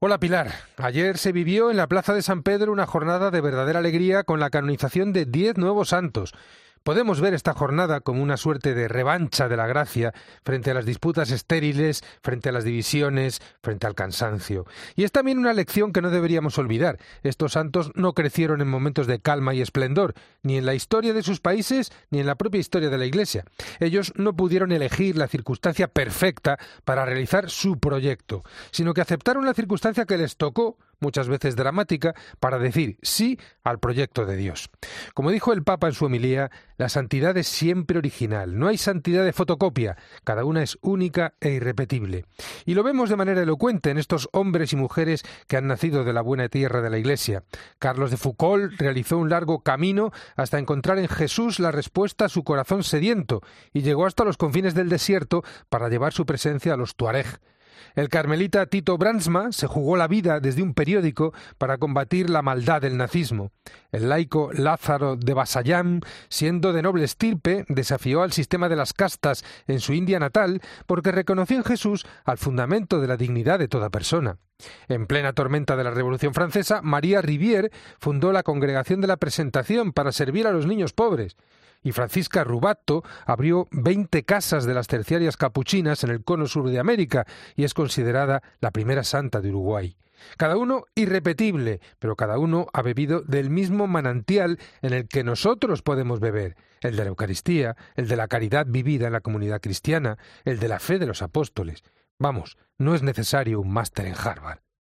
Hola Pilar, ayer se vivió en la Plaza de San Pedro una jornada de verdadera alegría con la canonización de 10 nuevos santos. Podemos ver esta jornada como una suerte de revancha de la gracia frente a las disputas estériles, frente a las divisiones, frente al cansancio. Y es también una lección que no deberíamos olvidar. Estos santos no crecieron en momentos de calma y esplendor, ni en la historia de sus países, ni en la propia historia de la Iglesia. Ellos no pudieron elegir la circunstancia perfecta para realizar su proyecto, sino que aceptaron la circunstancia que les tocó, muchas veces dramática, para decir sí al proyecto de Dios. Como dijo el Papa en su homilía, la santidad es siempre original, no hay santidad de fotocopia, cada una es única e irrepetible. Y lo vemos de manera elocuente en estos hombres y mujeres que han nacido de la buena tierra de la Iglesia. Carlos de Foucauld realizó un largo camino hasta encontrar en Jesús la respuesta a su corazón sediento y llegó hasta los confines del desierto para llevar su presencia a los tuareg. El carmelita Tito Brandsma se jugó la vida desde un periódico para combatir la maldad del nazismo. El laico Lázaro de Vasallam, siendo de noble estirpe, desafió al sistema de las castas en su India natal porque reconoció en Jesús al fundamento de la dignidad de toda persona. En plena tormenta de la Revolución Francesa, María Rivière fundó la Congregación de la Presentación para servir a los niños pobres. Y Francisca Rubato abrió 20 casas de las terciarias capuchinas en el cono sur de América y es considerada la primera santa de Uruguay. Cada uno irrepetible, pero cada uno ha bebido del mismo manantial en el que nosotros podemos beber, el de la Eucaristía, el de la caridad vivida en la comunidad cristiana, el de la fe de los apóstoles. Vamos, no es necesario un máster en Harvard.